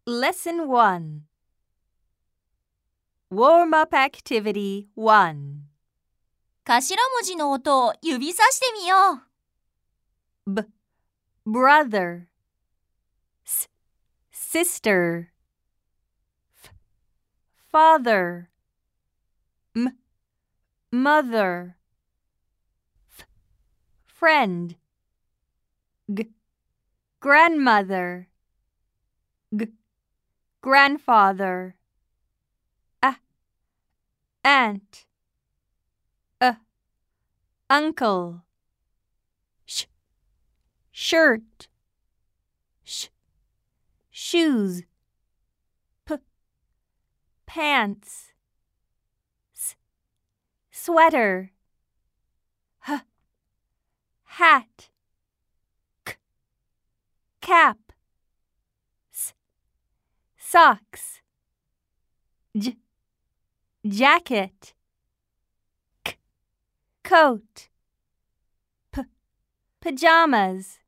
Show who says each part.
Speaker 1: Lesson 1 Warm-up Activity 1
Speaker 2: 頭文字の音を指さしてみよう。
Speaker 1: Brother Sister Father Mother Friend Grandmother Grandfather Aunt Uncle Shirt Shoes Pants Sweater Hat Cap Socks Jacket Coat Pajamas